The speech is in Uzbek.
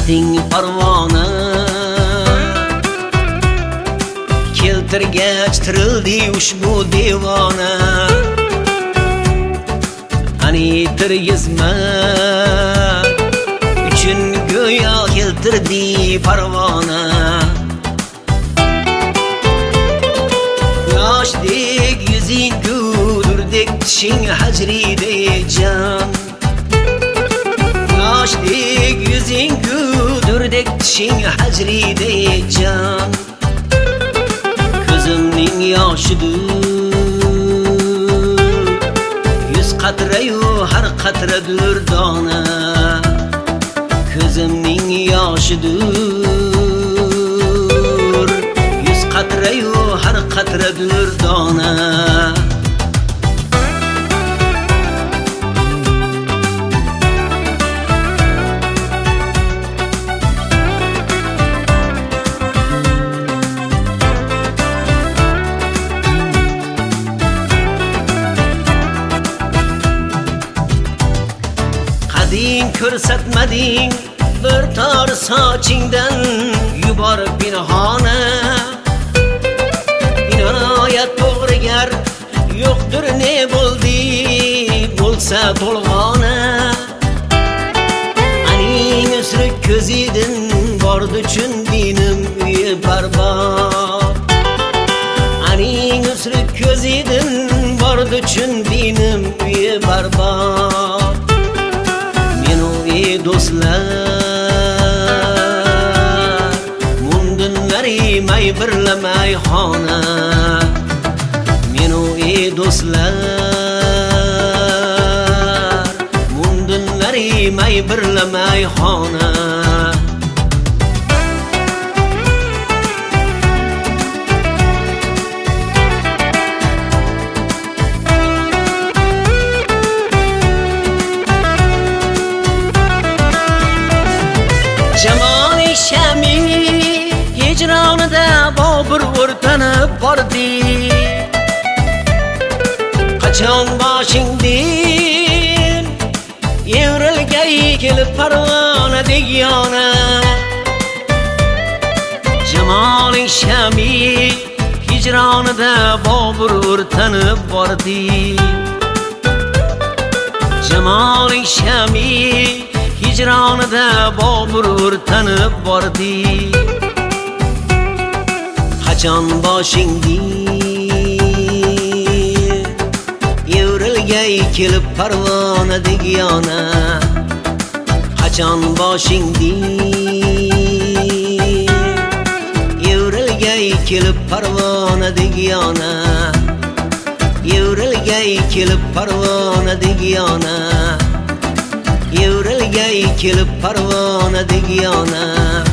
xating parvona keltirgach tirildi ushbu devona. Ani tirgizma uchun go'yo keltirdi parvona. Yoshdek yuzing gudurdek tishing hajride jon. Yoshdek yuzing gudurdek tishing hajride jon. Ko'zimning yoshidur yuz qatrayu har qatra durdona. Ko'zimning yoshidur yuz qatrayu har qatra durdona. Qading ko'rsatmading bir tor sochingdan yuborib pinhona. Inoyat to'g'rigar yo'qdir ne bo'ldi bo'lsa to'lg'ona. Aning o'srik ko'zidin bordi chun dinim uyi barbod. Aning o'srik ko'zidin bordi chun dinim uyi barbod. Do'stlar mundinlari may birlamay xona. Menu do'stlar mundinlari may birlamay xona. Jamoli shami hijronida Bobur o'rtanib bordi. Qachon boshingdan evrilgay kelib parvonadek yona. Jamoli shami hijronida Bobur o'rtanib bordi. Jamoli shami hijronida Bobur o'rtanib bordi. Qachon boshingdan evrilgay kelib parvonadek yona. Qachon boshingdan evrilgay kelib parvonadek yona. Evrilgay kelib parvonadek yona. Evrilgay kelib parvonadek yona.